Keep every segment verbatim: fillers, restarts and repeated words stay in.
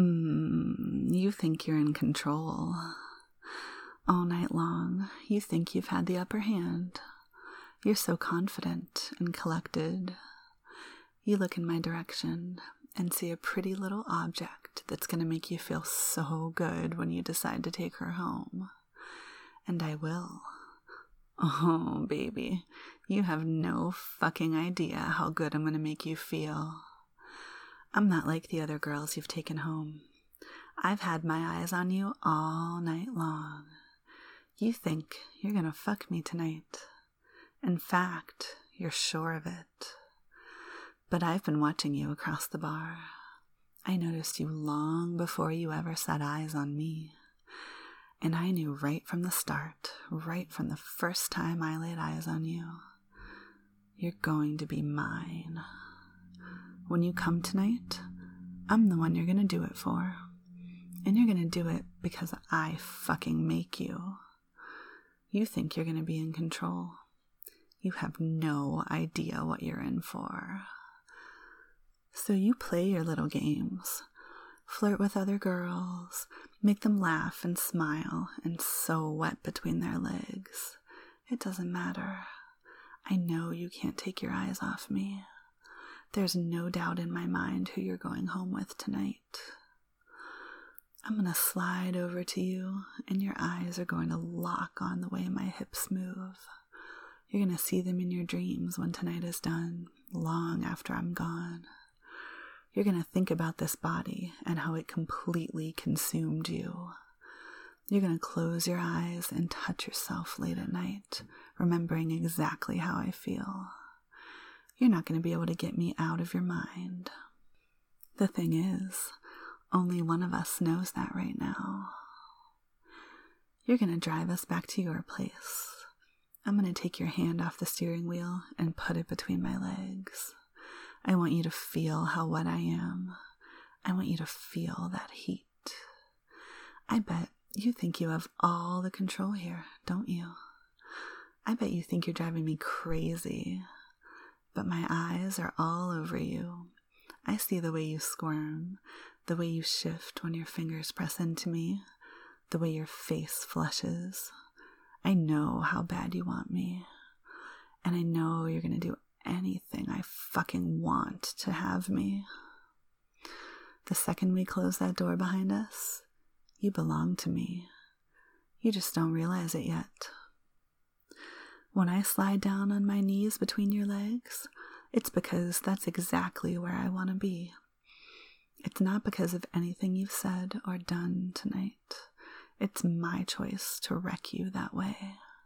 Mm, you think you're in control. All night long, you think you've had the upper hand. You're so confident and collected. You look in my direction and see a pretty little object that's going to make you feel so good when you decide to take her home. And I will. Oh, baby, you have no fucking idea how good I'm going to make you feel. I'm not like the other girls you've taken home. I've had my eyes on you all night long. You think you're going to fuck me tonight. In fact, you're sure of it. But I've been watching you across the bar. I noticed you long before you ever set eyes on me. And I knew right from the start, right from the first time I laid eyes on you, you're going to be mine. When you come tonight, I'm the one you're going to do it for. And you're going to do it because I fucking make you. You think you're going to be in control. You have no idea what you're in for. So you play your little games. Flirt with other girls. Make them laugh and smile and so wet between their legs. It doesn't matter. I know you can't take your eyes off me. There's no doubt in my mind who you're going home with tonight. I'm going to slide over to you, and your eyes are going to lock on the way my hips move. You're going to see them in your dreams when tonight is done, long after I'm gone. You're going to think about this body and how it completely consumed you. You're going to close your eyes and touch yourself late at night, remembering exactly how I feel. You're not going to be able to get me out of your mind. The thing is, only one of us knows that right now. You're going to drive us back to your place. I'm going to take your hand off the steering wheel and put it between my legs. I want you to feel how wet I am. I want you to feel that heat. I bet you think you have all the control here, don't you? I bet you think you're driving me crazy. But my eyes are all over you. I see the way you squirm, the way you shift when your fingers press into me, the way your face flushes. I know how bad you want me. And I know you're going to do anything I fucking want to have me. The second we close that door behind us, you belong to me. You just don't realize it yet. When I slide down on my knees between your legs, it's because that's exactly where I want to be. It's not because of anything you've said or done tonight. It's my choice to wreck you that way.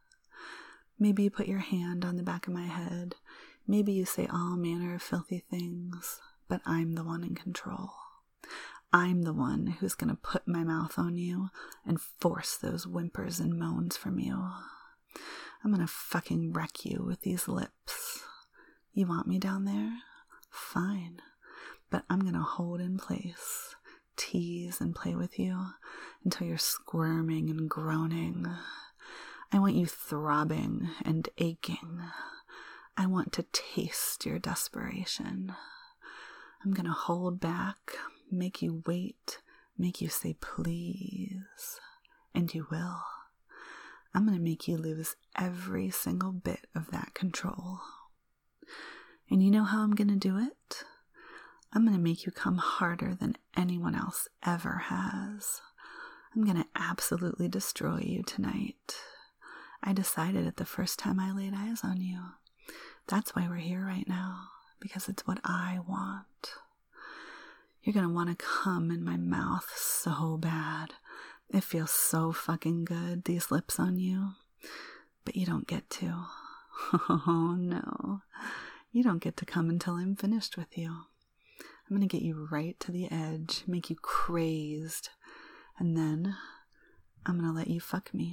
Maybe you put your hand on the back of my head. Maybe you say all manner of filthy things, but I'm the one in control. I'm the one who's going to put my mouth on you and force those whimpers and moans from you. I'm going to fucking wreck you with these lips. You want me down there? Fine. But I'm going to hold in place, tease and play with you until you're squirming and groaning. I want you throbbing and aching. I want to taste your desperation. I'm going to hold back, make you wait, make you say please. And you will. I'm going to make you lose every single bit of that control. And you know how I'm going to do it? I'm going to make you come harder than anyone else ever has. I'm going to absolutely destroy you tonight. I decided it the first time I laid eyes on you. That's why we're here right now, because it's what I want. You're going to want to come in my mouth so bad. It feels so fucking good, these lips on you. But you don't get to. Oh no. You don't get to come until I'm finished with you. I'm going to get you right to the edge, make you crazed. And then I'm going to let you fuck me.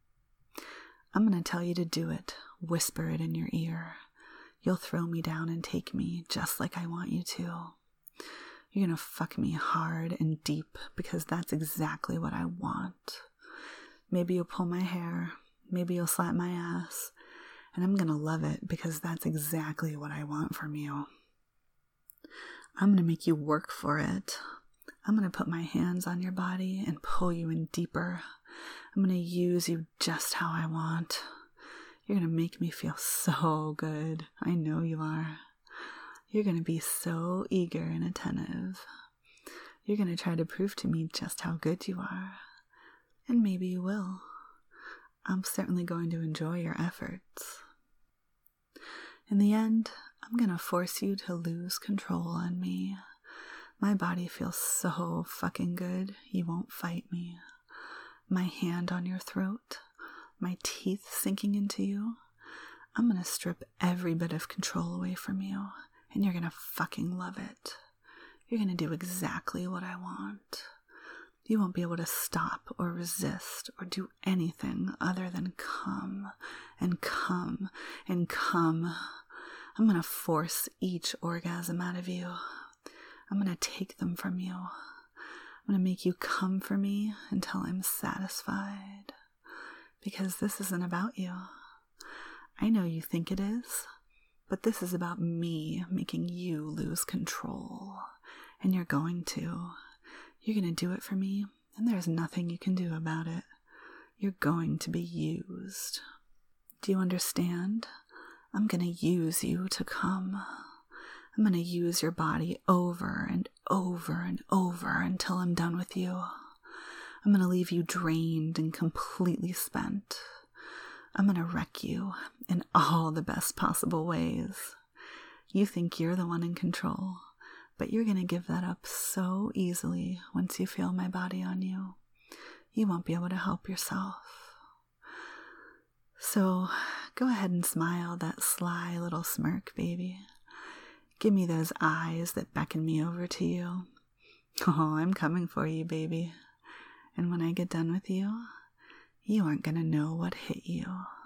I'm going to tell you to do it, whisper it in your ear. You'll throw me down and take me just like I want you to. You're going to fuck me hard and deep because that's exactly what I want. Maybe you'll pull my hair. Maybe you'll slap my ass. And I'm going to love it because that's exactly what I want from you. I'm going to make you work for it. I'm going to put my hands on your body and pull you in deeper. I'm going to use you just how I want. You're going to make me feel so good. I know you are. You're going to be so eager and attentive. You're going to try to prove to me just how good you are. And maybe you will. I'm certainly going to enjoy your efforts. In the end, I'm going to force you to lose control on me. My body feels so fucking good, you won't fight me. My hand on your throat, my teeth sinking into you. I'm going to strip every bit of control away from you, and you're going to fucking love it. You're going to do exactly what I want. You won't be able to stop or resist or do anything other than come and come and come. I'm going to force each orgasm out of you. I'm going to take them from you. I'm going to make you come for me until I'm satisfied. Because this isn't about you. I know you think it is, but this is about me making you lose control. And you're going to. You're going to do it for me, and there's nothing you can do about it. You're going to be used. Do you understand? I'm going to use you to come. I'm going to use your body over and over and over until I'm done with you. I'm going to leave you drained and completely spent. I'm going to wreck you in all the best possible ways. You think you're the one in control, but you're going to give that up so easily once you feel my body on you. You won't be able to help yourself. So go ahead and smile that sly little smirk, baby. Give me those eyes that beckon me over to you. Oh, I'm coming for you, baby. And when I get done with you, you aren't going to know what hit you.